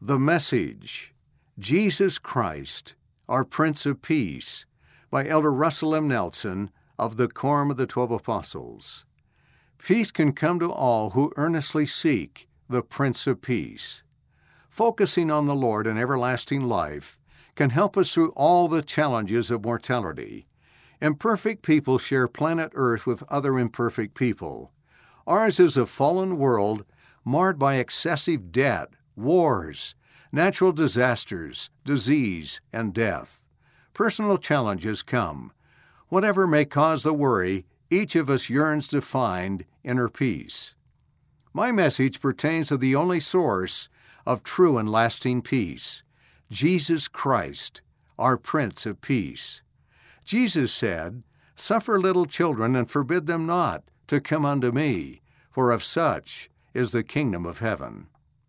The Message, Jesus Christ, our Prince of Peace, by Elder Russell M. Nelson of the Quorum of the 12 Apostles. Peace can come to all who earnestly seek the Prince of Peace. Focusing on the Lord and everlasting life can help us through all the challenges of mortality. Imperfect people share planet Earth with other imperfect people. Ours is a fallen world marred by excessive debt, wars, natural disasters, disease, and death. Personal challenges come. Whatever may cause the worry, each of us yearns to find inner peace. My message pertains to the only source of true and lasting peace, Jesus Christ, our Prince of Peace. Jesus said, "Suffer little children and forbid them not to come unto me, for of such is the kingdom of heaven."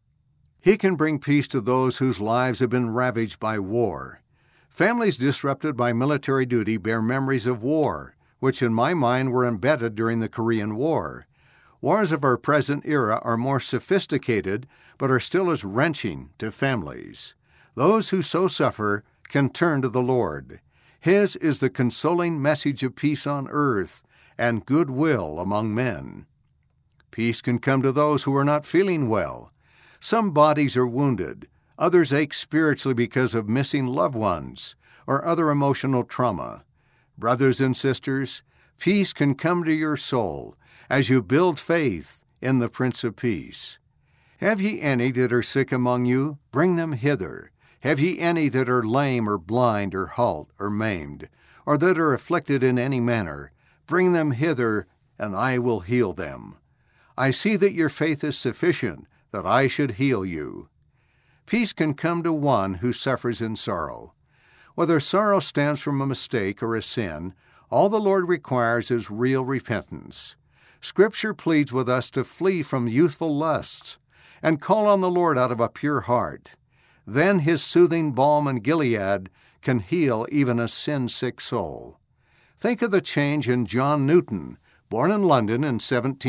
He can bring peace to those whose lives have been ravaged by war. Families disrupted by military duty bear memories of war, which in my mind were embedded during the Korean War. Wars of our present era are more sophisticated, but are still as wrenching to families. Those who so suffer can turn to the Lord. His is the consoling message of peace on earth and goodwill among men. Peace can come to those who are not feeling well. Some bodies are wounded, others ache spiritually because of missing loved ones or other emotional trauma. Brothers and sisters, peace can come to your soul as you build faith in the Prince of Peace. Have ye any that are sick among you? Bring them hither. Have ye any that are lame or blind or halt or maimed, or that are afflicted in any manner? Bring them hither, and I will heal them. I see that your faith is sufficient, that I should heal you. Peace can come to one who suffers in sorrow. Whether sorrow stems from a mistake or a sin, all the Lord requires is real repentance. Scripture pleads with us to flee from youthful lusts and call on the Lord out of a pure heart. Then His soothing balm in Gilead can heal even a sin-sick soul. Think of the change in John Newton, born in London in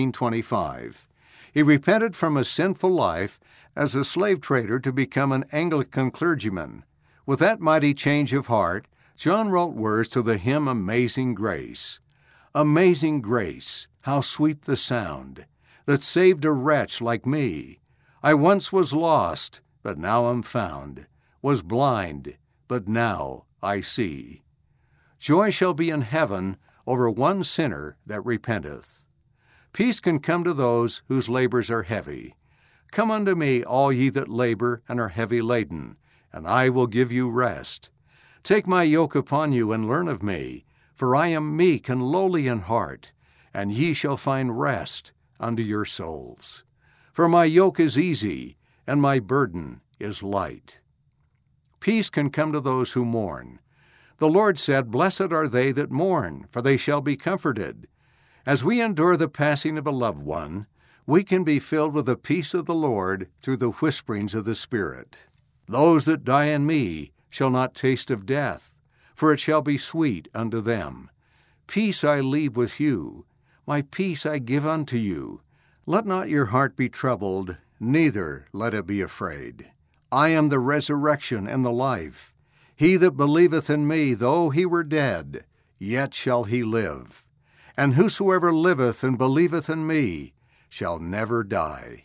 1725. He repented from a sinful life as a slave trader to become an Anglican clergyman. With that mighty change of heart, John wrote words to the hymn Amazing Grace. Amazing grace, how sweet the sound, that saved a wretch like me. I once was lost, but now am found, was blind, but now I see. Joy shall be in heaven over one sinner that repenteth. Peace can come to those whose labors are heavy. Come unto me, all ye that labor and are heavy laden, and I will give you rest. Take my yoke upon you and learn of me, for I am meek and lowly in heart, and ye shall find rest unto your souls. For my yoke is easy, and my burden is light. Peace can come to those who mourn. The Lord said, "Blessed are they that mourn, for they shall be comforted." As we endure the passing of a loved one, we can be filled with the peace of the Lord through the whisperings of the Spirit. "Those that die in me shall not taste of death, for it shall be sweet unto them. Peace I leave with you, my peace I give unto you. Let not your heart be troubled, neither let it be afraid. I am the resurrection and the life. He that believeth in me, though he were dead, yet shall he live. And whosoever liveth and believeth in me shall never die."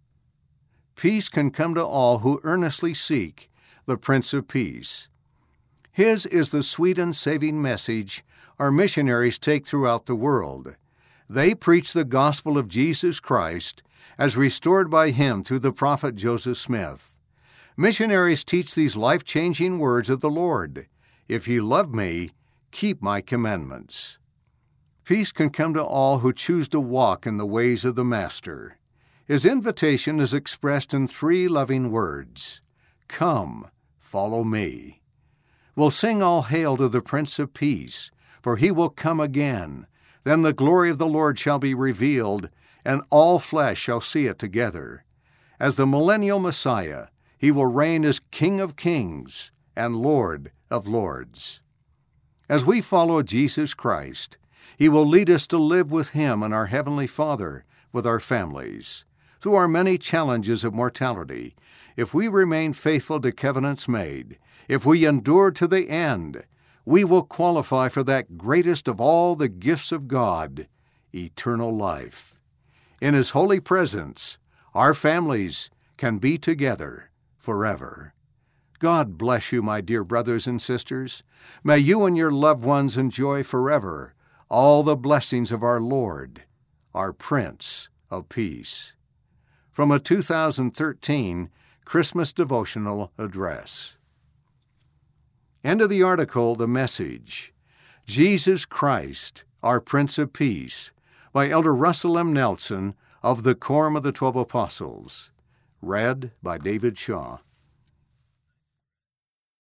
Peace can come to all who earnestly seek the Prince of Peace. His is the sweet and saving message our missionaries take throughout the world. They preach the gospel of Jesus Christ as restored by Him through the prophet Joseph Smith. Missionaries teach these life-changing words of the Lord. "If ye love me, keep my commandments." Peace can come to all who choose to walk in the ways of the Master. His invitation is expressed in 3 loving words. Come, follow me. We'll sing all hail to the Prince of Peace, for He will come again. Then the glory of the Lord shall be revealed, and all flesh shall see it together. As the millennial Messiah, He will reign as King of kings and Lord of lords. As we follow Jesus Christ, He will lead us to live with Him and our Heavenly Father, with our families. Through our many challenges of mortality, if we remain faithful to covenants made, if we endure to the end, we will qualify for that greatest of all the gifts of God, eternal life. In His holy presence, our families can be together forever. God bless you, my dear brothers and sisters. May you and your loved ones enjoy forever all the blessings of our Lord, our Prince of Peace. From a 2013 Christmas devotional address. End of the article, The Message, Jesus Christ, Our Prince of Peace, by Elder Russell M. Nelson of the Quorum of the 12 Apostles. Read by David Shaw.